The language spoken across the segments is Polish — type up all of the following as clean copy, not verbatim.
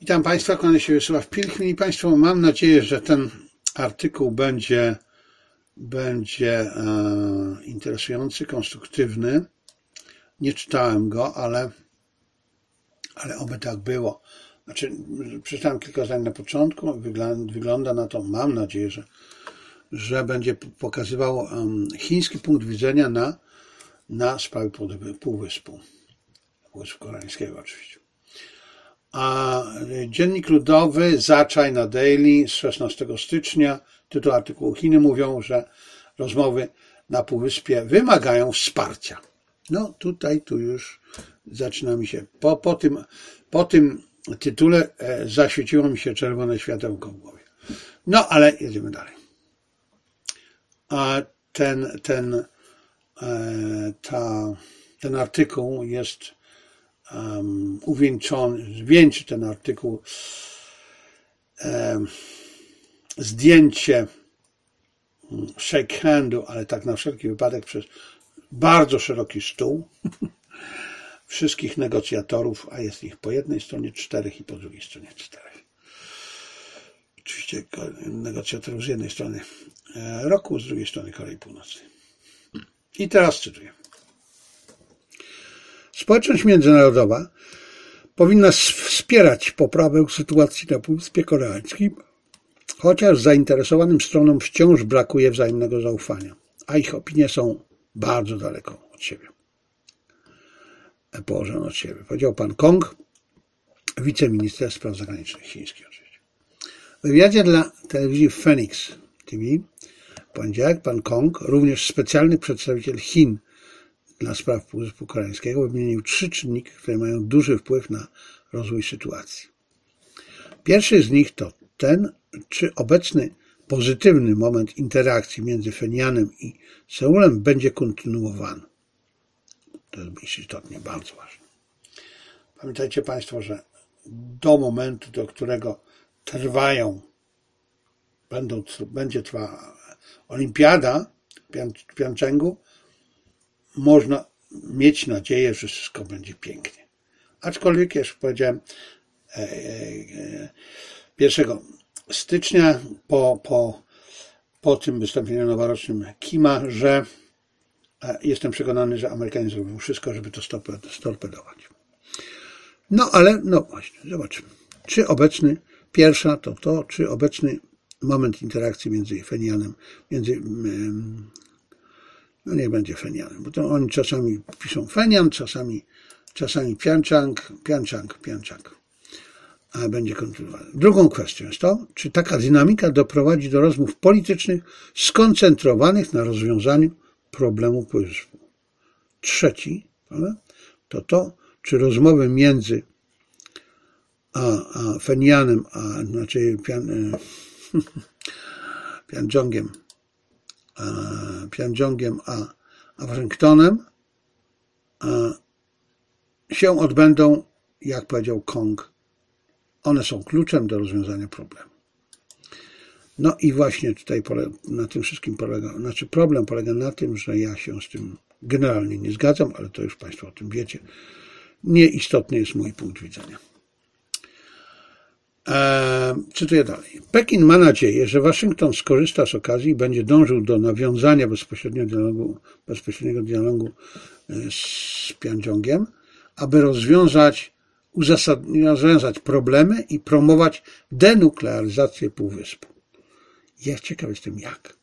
Witam Państwa, kłaniam się Wiesław Pilchmin i Państwo, mam nadzieję, że ten artykuł będzie interesujący, konstruktywny. Nie czytałem go, ale oby tak było. Znaczy, przeczytałem kilka zdań na początku, wygląda na to, mam nadzieję, że będzie pokazywał chiński punkt widzenia na sprawy Półwyspu Koreańskiego oczywiście. A Dziennik Ludowy za China Daily z 16 stycznia, tytuł artykułu: Chiny mówią, że rozmowy na Półwyspie wymagają wsparcia. No tu już zaczyna mi się, po tym tytule zaświeciło mi się czerwone światełko w głowie. No ale jedziemy dalej. A ten artykuł jest zwieńczy ten artykuł zdjęcie shake handu, ale tak na wszelki wypadek przez bardzo szeroki stół wszystkich negocjatorów, a jest ich po jednej stronie 4 i po drugiej stronie 4. Oczywiście negocjatorów z jednej strony Roku, z drugiej strony Korei Północnej. I teraz cytuję. Społeczność międzynarodowa powinna wspierać poprawę sytuacji na Półwyspie Koreańskim, chociaż zainteresowanym stronom wciąż brakuje wzajemnego zaufania, a ich opinie są bardzo daleko od siebie. Położone od siebie. Powiedział pan Kong, wiceminister spraw zagranicznych chiński oczywiście. W wywiadzie dla telewizji Phoenix TV w poniedziałek pan Kong, również specjalny przedstawiciel Chin dla spraw Półwyspu Koreańskiego, wymienił 3 czynniki, które mają duży wpływ na rozwój sytuacji. Pierwszy z nich to ten, czy obecny pozytywny moment interakcji między Pjongjanem i Seulem będzie kontynuowany. To jest istotnie bardzo ważne. Pamiętajcie Państwo, że do momentu, do którego będzie trwała olimpiada w Pjongczangu, można mieć nadzieję, że wszystko będzie pięknie. Aczkolwiek, jak już powiedziałem, 1 stycznia po tym wystąpieniu noworocznym Kima, że jestem przekonany, że Amerykanie zrobią wszystko, żeby to storpedować. No ale, no właśnie, zobaczymy. Czy obecny moment interakcji między Pjongjanem, no niech będzie Pjongjanem, bo to oni czasami piszą Pjongjan, czasami Pjongczang, a będzie kontynuowany. Drugą kwestią jest to, czy taka dynamika doprowadzi do rozmów politycznych skoncentrowanych na rozwiązaniu problemu Półwyspu. Trzeci to, czy rozmowy między Pjongjanem, Pjongjanem a Waszyngtonem się odbędą, jak powiedział Kong, one są kluczem do rozwiązania problemu. No i właśnie tutaj na tym wszystkim problem polega na tym, że ja się z tym generalnie nie zgadzam, ale to już Państwo o tym wiecie. Nieistotny jest mój punkt widzenia. Cytuję dalej. Pekin ma nadzieję, że Waszyngton skorzysta z okazji i będzie dążył do nawiązania bezpośredniego dialogu z Pjongjangiem, aby rozwiązać problemy i promować denuklearyzację Półwyspu. Ja ciekaw jestem jak.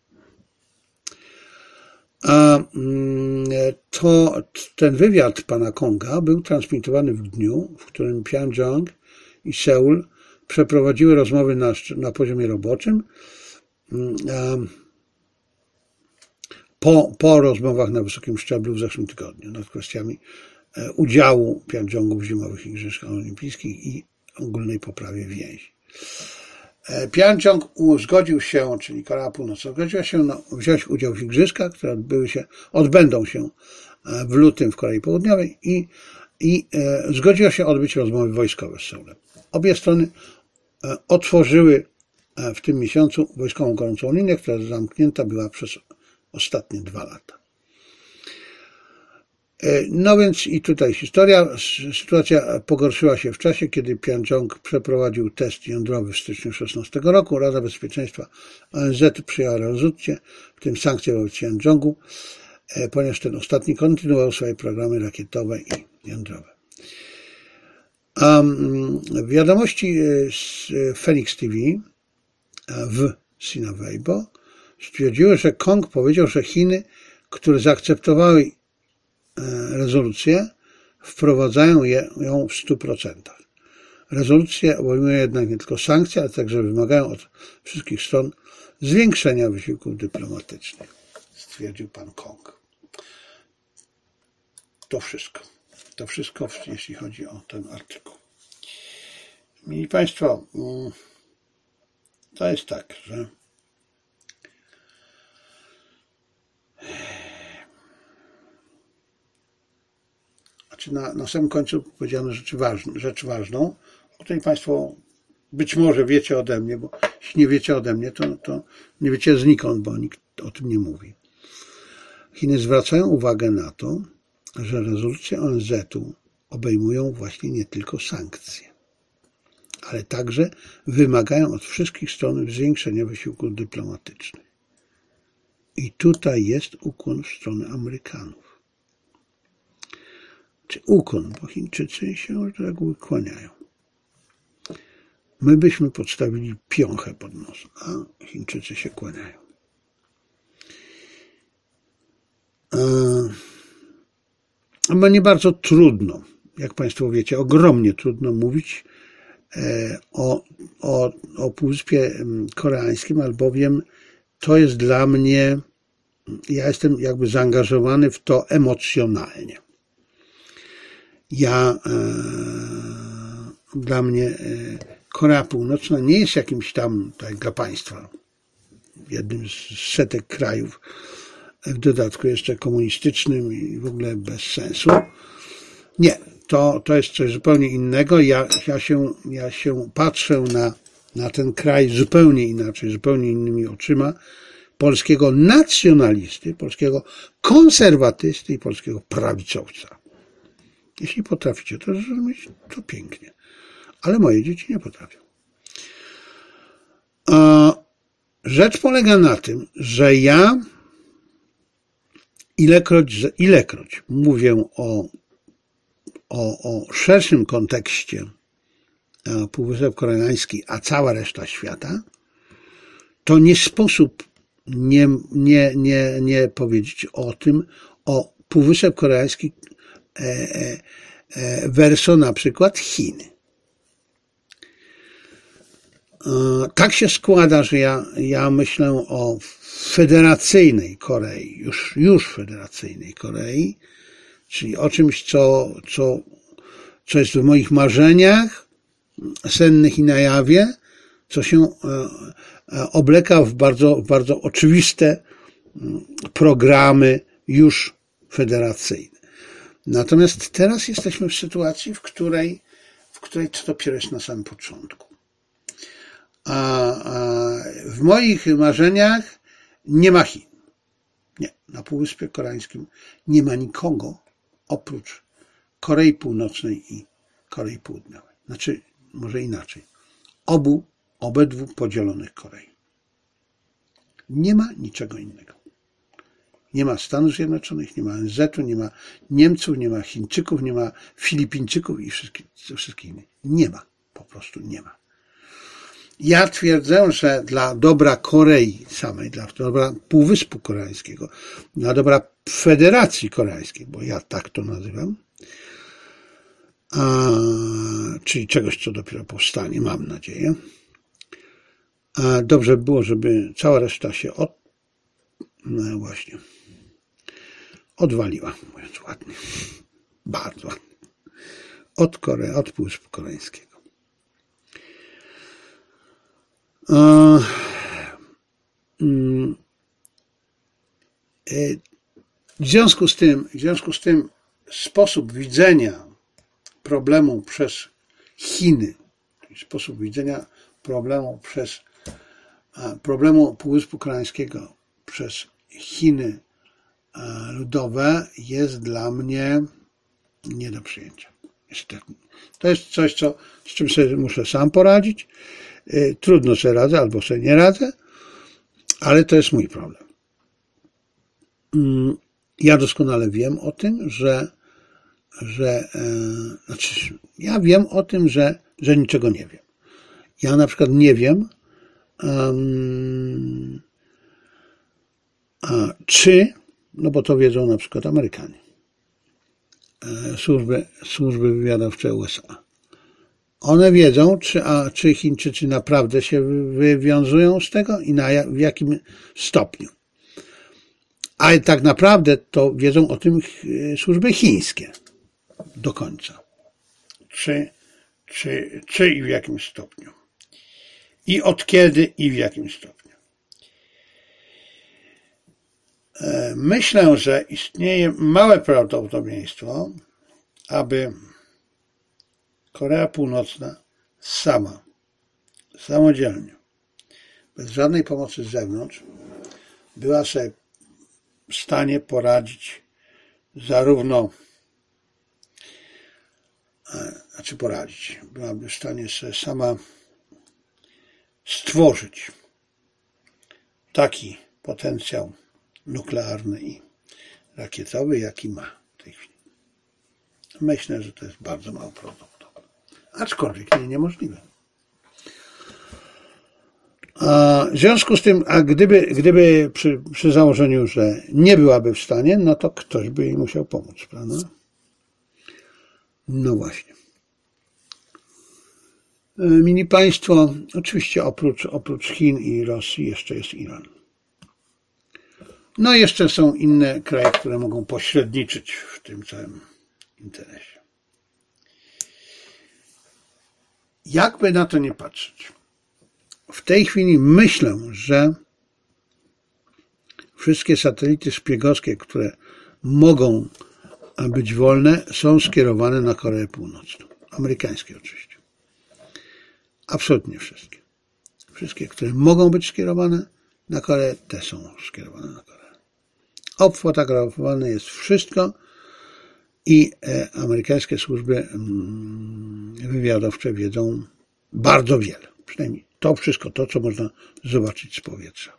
Ten wywiad pana Konga był transmitowany w dniu, w którym Pjongjang i Seul przeprowadziły rozmowy na poziomie roboczym po rozmowach na wysokim szczeblu w zeszłym tygodniu nad kwestiami udziału Pjongjangu w zimowych igrzyskach olimpijskich i ogólnej poprawie więzi. Pjongjang zgodził się, czyli Korea Północna, zgodziła się wziąć udział w igrzyskach, które odbędą się w lutym w Korei Południowej i zgodziła się odbyć rozmowy wojskowe z Seulem. Obie strony otworzyły w tym miesiącu wojskową gorącą linię, która zamknięta była przez ostatnie 2 lata. No więc i tutaj sytuacja pogorszyła się w czasie, kiedy Pjongjang przeprowadził test jądrowy w styczniu 2016 roku. Rada Bezpieczeństwa ONZ przyjęła rezolucję, w tym sankcje wobec Pjongjangu, ponieważ ten ostatni kontynuował swoje programy rakietowe i jądrowe. Wiadomości z Phoenix TV w Sina Weibo stwierdziły, że Kong powiedział, że Chiny, które zaakceptowały rezolucję, wprowadzają ją w 100%. Rezolucje obejmują jednak nie tylko sankcje, ale także wymagają od wszystkich stron zwiększenia wysiłków dyplomatycznych, stwierdził pan Kong. To wszystko, jeśli chodzi o ten artykuł. Mili Państwo, to jest tak, że na samym końcu powiedziano rzecz ważną, o której Państwo być może wiecie ode mnie, bo jeśli nie wiecie ode mnie, to nie wiecie znikąd, bo nikt o tym nie mówi. Chiny zwracają uwagę na to, że rezolucje ONZ-u obejmują właśnie nie tylko sankcje, ale także wymagają od wszystkich stron zwiększenia wysiłków dyplomatycznych. I tutaj jest ukłon w stronę Amerykanów. Czy ukłon, bo Chińczycy się z reguły kłaniają. My byśmy podstawili piąchę pod nos, a Chińczycy się kłaniają. Bo nie bardzo trudno, jak Państwo wiecie, ogromnie trudno mówić o Półwyspie Koreańskim, albowiem to jest dla mnie, ja jestem jakby zaangażowany w to emocjonalnie. Dla mnie Korea Północna nie jest jakimś tam, tak jak dla Państwa, jednym z setek krajów, w dodatku jeszcze komunistycznym i w ogóle bez sensu. Nie, to jest coś zupełnie innego. Ja się patrzę na ten kraj zupełnie inaczej, zupełnie innymi oczyma polskiego nacjonalisty, polskiego konserwatysty i polskiego prawicowca. Jeśli potraficie to zrozumieć, to pięknie. Ale moje dzieci nie potrafią. Rzecz polega na tym, że ja ilekroć mówię o szerszym kontekście Półwysep Koreański, a cała reszta świata, to nie sposób nie powiedzieć o Półwysep Koreański verso na przykład Chiny. Tak się składa, że ja myślę o federacyjnej Korei, już federacyjnej Korei, czyli o czymś, co jest w moich marzeniach sennych i na jawie, co się obleka w bardzo oczywiste programy już federacyjne. Natomiast teraz jesteśmy w sytuacji, w której to dopiero jest na samym początku. W moich marzeniach nie ma Chin. Nie, na Półwyspie Koreańskim nie ma nikogo oprócz Korei Północnej i Korei Południowej. Znaczy, może inaczej. Obydwu podzielonych Korei. Nie ma niczego innego. Nie ma Stanów Zjednoczonych, nie ma ONZ-u, nie ma Niemców, nie ma Chińczyków, nie ma Filipińczyków i wszystkich innych. Nie ma. Po prostu nie ma. Ja twierdzę, że dla dobra Korei samej, dla dobra Półwyspu Koreańskiego, dla dobra Federacji Koreańskiej, bo ja tak to nazywam, czyli czegoś, co dopiero powstanie, mam nadzieję, dobrze by było, żeby cała reszta się odwaliła, mówiąc ładnie, bardzo ładnie, od Półwyspu Koreańskiego. W związku z tym sposób widzenia problemu przez Chiny, sposób widzenia problemu Półwyspu Koreańskiego przez Chiny ludowe jest dla mnie nie do przyjęcia. To jest coś, z czym sobie muszę sam poradzić. Trudno sobie radzę, albo sobie nie radzę, ale to jest mój problem. Ja doskonale wiem o tym, ja wiem o tym, że niczego nie wiem. Ja na przykład nie wiem, no bo to wiedzą na przykład Amerykanie, służby wywiadowcze USA. One wiedzą, czy Chińczycy naprawdę się wywiązują z tego i w jakim stopniu. Ale tak naprawdę to wiedzą o tym służby chińskie do końca. Czy i w jakim stopniu. I od kiedy i w jakim stopniu. Myślę, że istnieje małe prawdopodobieństwo, aby Korea Północna samodzielnie, bez żadnej pomocy z zewnątrz, była sobie w stanie poradzić zarówno, byłaby w stanie sobie sama stworzyć taki potencjał nuklearny i rakietowy, jaki ma w tej chwili. Myślę, że to jest bardzo mało prawdopodobne. Aczkolwiek niemożliwe. W związku z tym, gdyby przy założeniu, że nie byłaby w stanie, no to ktoś by jej musiał pomóc, prawda? No właśnie. Mini państwo, oczywiście oprócz Chin i Rosji jeszcze jest Iran. No i jeszcze są inne kraje, które mogą pośredniczyć w tym całym interesie. Jakby na to nie patrzeć, w tej chwili myślę, że wszystkie satelity szpiegowskie, które mogą być wolne, są skierowane na Koreę Północną. Amerykańskie oczywiście. Absolutnie wszystkie. Wszystkie, które mogą być skierowane na Koreę, te są skierowane na Koreę. Obfotografowane jest wszystko i amerykańskie służby wywiadowcze wiedzą bardzo wiele. Przynajmniej to wszystko, to co można zobaczyć z powietrza.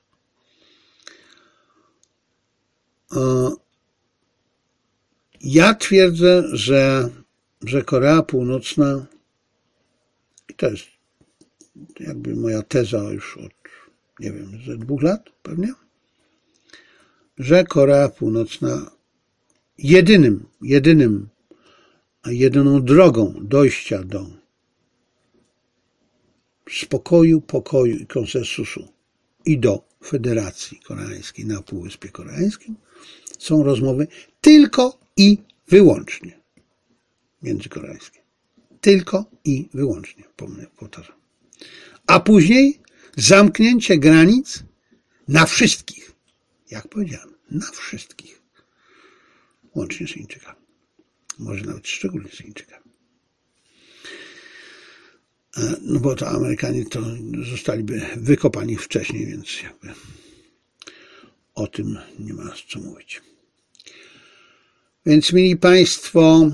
Ja twierdzę, że Korea Północna, i to jest jakby moja teza już od, nie wiem, ze 2 lat pewnie, że Korea Północna jedyną drogą dojścia do spokoju, pokoju i konsensusu i do Federacji Koreańskiej na Półwyspie Koreańskim są rozmowy tylko i wyłącznie międzykoreańskie. Tylko i wyłącznie, powtarzam. A później zamknięcie granic na wszystkich. Jak powiedziałem, na wszystkich. Łącznie z Chińczykami. Może nawet szczególnie z Chińczykami. No bo to Amerykanie to zostaliby wykopani wcześniej, więc jakby o tym nie ma co mówić. Więc mili państwo,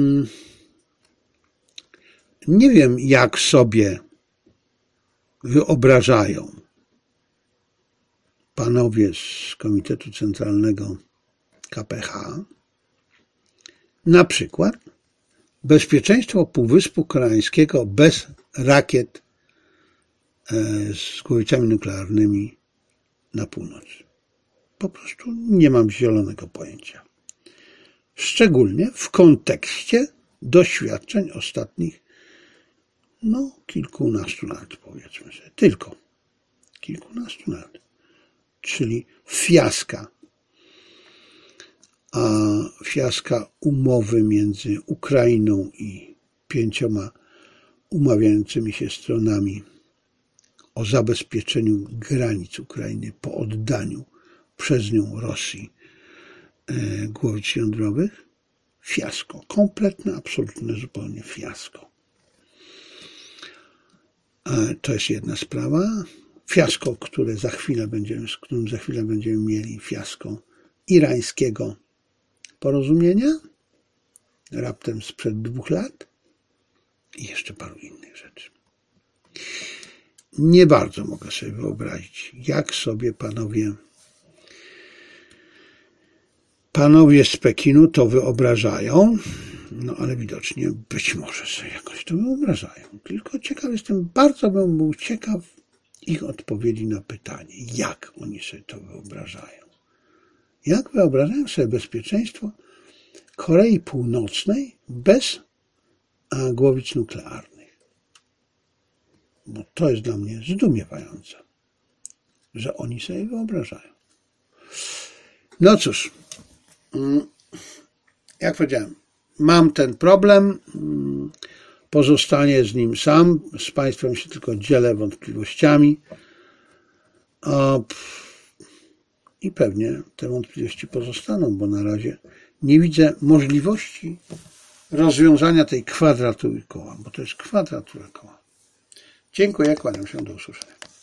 nie wiem jak sobie wyobrażają panowie z Komitetu Centralnego KPH na przykład bezpieczeństwo Półwyspu Koreańskiego bez rakiet z głowicami nuklearnymi na północ. Po prostu nie mam zielonego pojęcia. Szczególnie w kontekście doświadczeń ostatnich kilkunastu lat, powiedzmy sobie. Tylko kilkunastu lat. Czyli fiaska umowy między Ukrainą i 5 umawiającymi się stronami o zabezpieczeniu granic Ukrainy po oddaniu przez nią Rosji głowic jądrowych. Fiasko. Kompletne, absolutne, zupełnie fiasko. To jest jedna sprawa. Fiasko, z którym za chwilę będziemy mieli fiasko irańskiego porozumienia, raptem sprzed 2 lat i jeszcze paru innych rzeczy. Nie bardzo mogę sobie wyobrazić, jak sobie panowie z Pekinu to wyobrażają, no ale widocznie być może sobie jakoś to wyobrażają. Tylko bardzo bym był ciekaw ich odpowiedzi na pytanie, jak oni sobie to wyobrażają. Jak wyobrażają sobie bezpieczeństwo Korei Północnej bez głowic nuklearnych? Bo to jest dla mnie zdumiewające, że oni sobie wyobrażają. No cóż, jak powiedziałem, mam ten problem, pozostanie z nim sam, z Państwem się tylko dzielę wątpliwościami i pewnie te wątpliwości pozostaną, bo na razie nie widzę możliwości rozwiązania tej kwadratury koła, bo to jest kwadratura koła. Dziękuję, kłaniam się, do usłyszenia.